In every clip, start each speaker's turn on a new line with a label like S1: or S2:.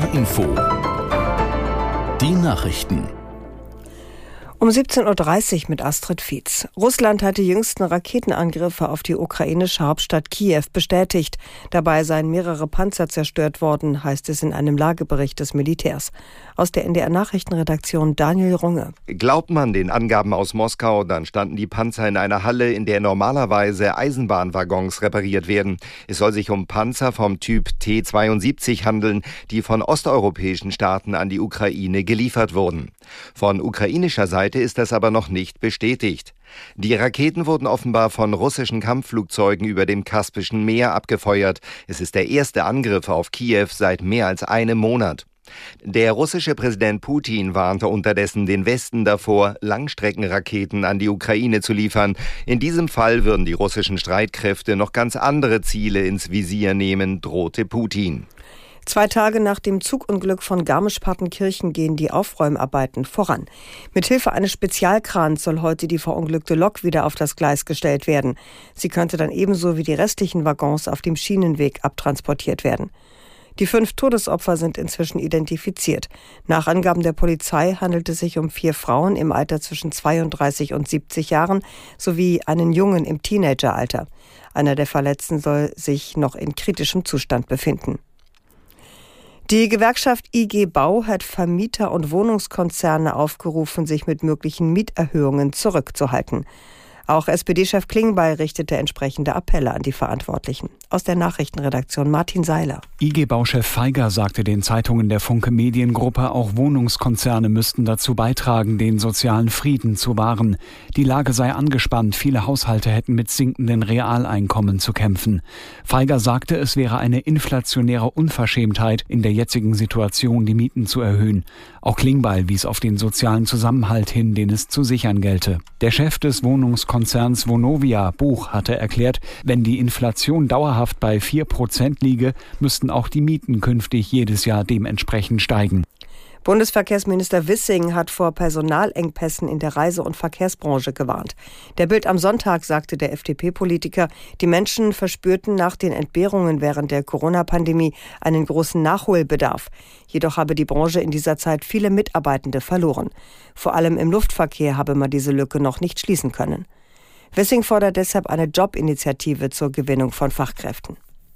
S1: NDR Info. Die Nachrichten.
S2: Um 17.30 Uhr mit Astrid Fietz. Russland hat die jüngsten Raketenangriffe auf die ukrainische Hauptstadt Kiew bestätigt. Dabei seien mehrere Panzer zerstört worden, heißt es in einem Lagebericht des Militärs. Aus der NDR-Nachrichtenredaktion Daniel Runge.
S3: Glaubt man den Angaben aus Moskau, dann standen die Panzer in einer Halle, in der normalerweise Eisenbahnwaggons repariert werden. Es soll sich um Panzer vom Typ T-72 handeln, die von osteuropäischen Staaten an die Ukraine geliefert wurden. Von ukrainischer Seite ist das aber noch nicht bestätigt. Die Raketen wurden offenbar von russischen Kampfflugzeugen über dem Kaspischen Meer abgefeuert. Es ist der erste Angriff auf Kiew seit mehr als einem Monat. Der russische Präsident Putin warnte unterdessen den Westen davor, Langstreckenraketen an die Ukraine zu liefern. In diesem Fall würden die russischen Streitkräfte noch ganz andere Ziele ins Visier nehmen, drohte Putin.
S2: 2 Tage nach dem Zugunglück von Garmisch-Partenkirchen gehen die Aufräumarbeiten voran. Mithilfe eines Spezialkrans soll heute die verunglückte Lok wieder auf das Gleis gestellt werden. Sie könnte dann ebenso wie die restlichen Waggons auf dem Schienenweg abtransportiert werden. Die 5 Todesopfer sind inzwischen identifiziert. Nach Angaben der Polizei handelt es sich um 4 Frauen im Alter zwischen 32 und 70 Jahren sowie einen Jungen im Teenageralter. Einer der Verletzten soll sich noch in kritischem Zustand befinden. Die Gewerkschaft IG Bau hat Vermieter und Wohnungskonzerne aufgerufen, sich mit möglichen Mieterhöhungen zurückzuhalten. Auch SPD-Chef Klingbeil richtete entsprechende Appelle an die Verantwortlichen. Aus der Nachrichtenredaktion Martin Seiler.
S4: IG-Bauchef Feiger sagte den Zeitungen der Funke Mediengruppe, auch Wohnungskonzerne müssten dazu beitragen, den sozialen Frieden zu wahren. Die Lage sei angespannt, viele Haushalte hätten mit sinkenden Realeinkommen zu kämpfen. Feiger sagte, es wäre eine inflationäre Unverschämtheit, in der jetzigen Situation die Mieten zu erhöhen. Auch Klingbeil wies auf den sozialen Zusammenhalt hin, den es zu sichern gelte. Der Chef des Wohnungskonzerns Vonovia, Buch, hatte erklärt, wenn die Inflation dauerhaft bei 4% liege, müssten auch die Mieten künftig jedes Jahr dementsprechend steigen.
S2: Bundesverkehrsminister Wissing hat vor Personalengpässen in der Reise- und Verkehrsbranche gewarnt. Der Bild am Sonntag sagte der FDP-Politiker, die Menschen verspürten nach den Entbehrungen während der Corona-Pandemie einen großen Nachholbedarf. Jedoch habe die Branche in dieser Zeit viele Mitarbeitende verloren. Vor allem im Luftverkehr habe man diese Lücke noch nicht schließen können. Wissing fordert deshalb eine Jobinitiative zur Gewinnung von Fachkräften.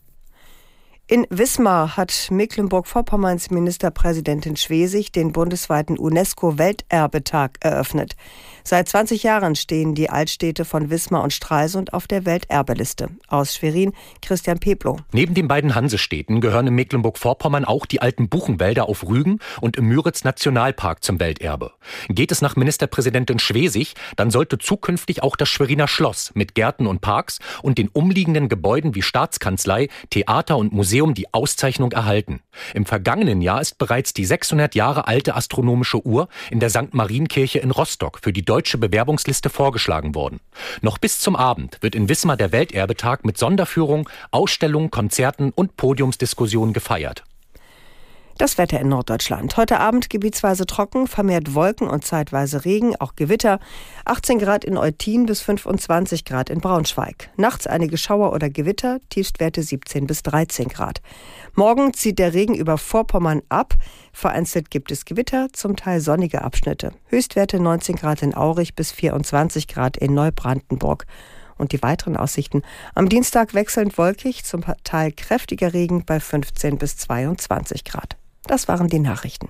S2: In Wismar hat Mecklenburg-Vorpommerns Ministerpräsidentin Schwesig den bundesweiten UNESCO-Welterbetag eröffnet. Seit 20 Jahren stehen die Altstädte von Wismar und Stralsund auf der Welterbeliste. Aus Schwerin, Christian Peplow.
S5: Neben den beiden Hansestedten gehören in Mecklenburg-Vorpommern auch die alten Buchenwälder auf Rügen und im Müritz-Nationalpark zum Welterbe. Geht es nach Ministerpräsidentin Schwesig, dann sollte zukünftig auch das Schweriner Schloss mit Gärten und Parks und den umliegenden Gebäuden wie Staatskanzlei, Theater und Museum die Auszeichnung erhalten. Im vergangenen Jahr ist bereits die 600 Jahre alte astronomische Uhr in der St. Marienkirche in Rostock für die deutsche Bewerbungsliste vorgeschlagen worden. Noch bis zum Abend wird in Wismar der Welterbetag mit Sonderführung, Ausstellungen, Konzerten und Podiumsdiskussionen gefeiert.
S2: Das Wetter in Norddeutschland. Heute Abend gebietsweise trocken, vermehrt Wolken und zeitweise Regen, auch Gewitter. 18 Grad in Eutin bis 25 Grad in Braunschweig. Nachts einige Schauer oder Gewitter, Tiefstwerte 17 bis 13 Grad. Morgen zieht der Regen über Vorpommern ab. Vereinzelt gibt es Gewitter, zum Teil sonnige Abschnitte. Höchstwerte 19 Grad in Aurich bis 24 Grad in Neubrandenburg. Und die weiteren Aussichten. Am Dienstag wechselnd wolkig, zum Teil kräftiger Regen bei 15 bis 22 Grad. Das waren die Nachrichten.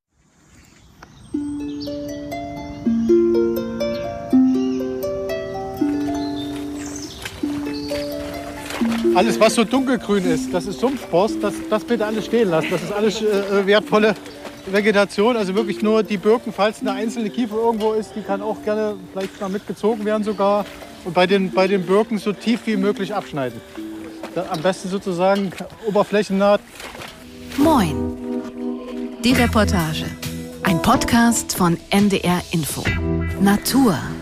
S6: Alles, was so dunkelgrün ist, das ist Sumpfforst, das bitte alles stehen lassen. Das ist alles wertvolle Vegetation, also wirklich nur die Birken, falls eine einzelne Kiefer irgendwo ist, die kann auch gerne vielleicht mal mitgezogen werden sogar. Und bei den Birken so tief wie möglich abschneiden. Dann am besten sozusagen oberflächennah.
S7: Moin. Die Reportage. Ein Podcast von NDR Info. Natur.